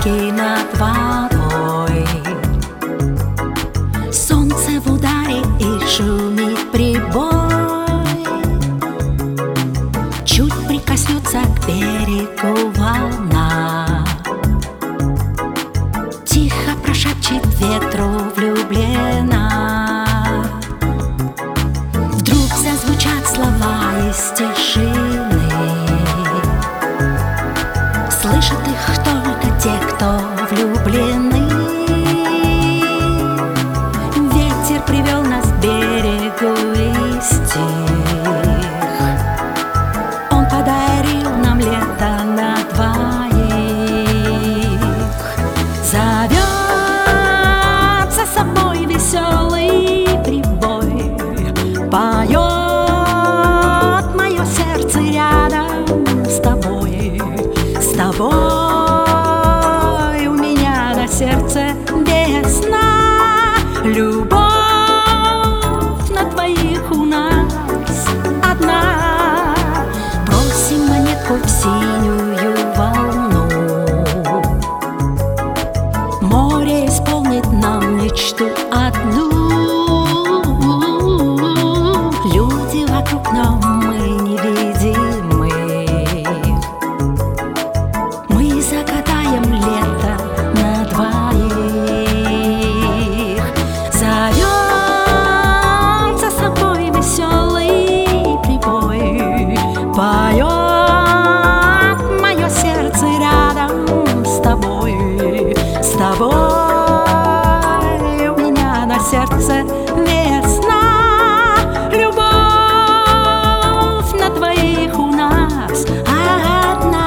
чайки над водой. Солнце в ударе и шумит прибой. Чуть прикоснется к берегу волна, тихо прошепчет ветру влюблена. Вдруг зазвучат слова из тишины. Слышат их только те, кто влюблены. Ветер привел нас к берегу и стих. Он подарил нам лето на двоих. Зовет за собой веселый прибой. Поет мое сердце рядом с тобой. С тобой у меня на сердце весна. Любовь на двоих у нас одна. Бросим монетку в синюю волну. Море исполнит нам мечту одну. Люди вокруг, но мы невидимы. Мы загадаем лето на двоих. Зовет за собой веселый прибой. Поет мое сердце рядом с тобой. С тобой у меня на сердце весна. Любовь на двоих у нас одна.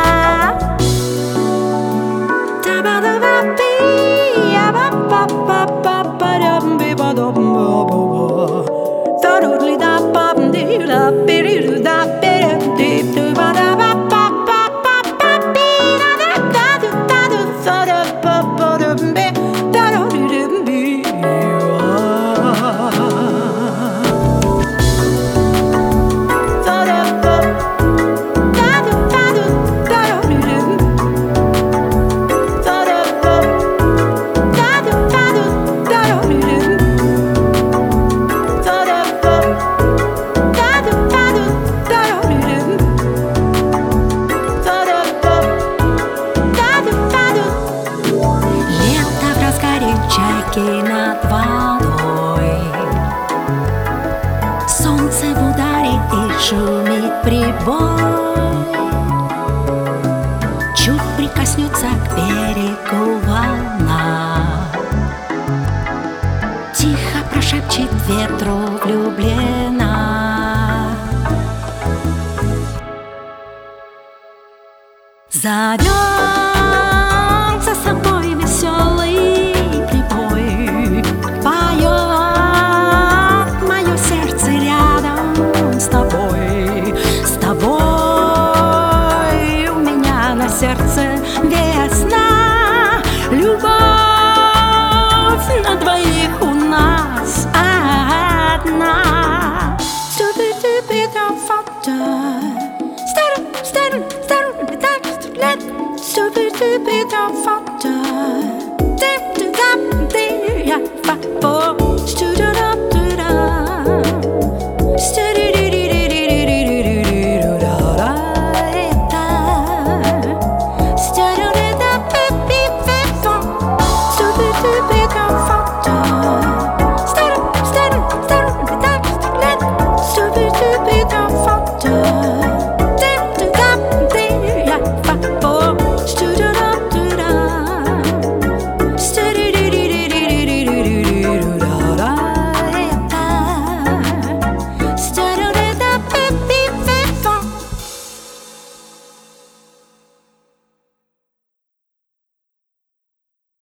Чайки над водой. Солнце в ударе и шумит прибой. Чуть прикоснется к берегу волна. Тихо прошепчет ветру влюблена. Зовет за собой веселый прибой. Поет мое сердце рядом с тобой. С тобой у меня на сердце весна. Любовь на двоих у нас одна. Stupid